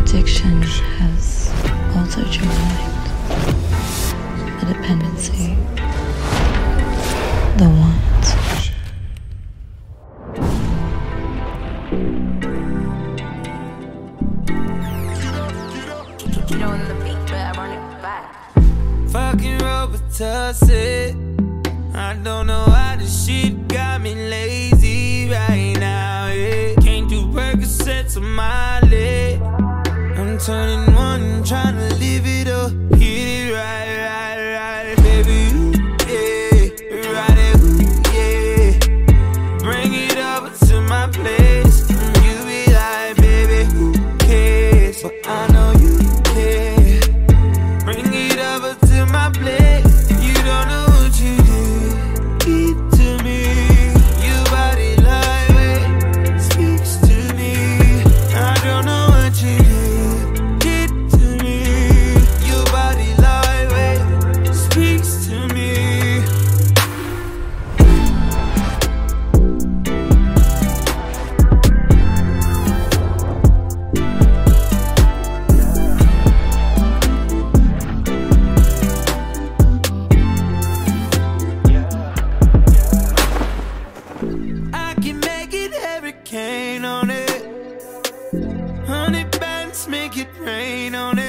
addiction has altered your mind. The dependency, the want. You know the beat, but I run it back. Fucking Robitussin. I don't know why this shit got me lazy right now, yeah. Can't do Percocets on my leg. I'm turning one, trying to live it up. Hit it right, baby, yeah. Right it, yeah. Bring it over to my place. You be like, baby, who cares? But I know you care. Bring it over to my place. You don't know what you did to me. Your body lightweight speaks to me. I don't know what you did to me. Your body lightweight speaks to me. I can make it hurricane on it. 100 bands make it rain on it.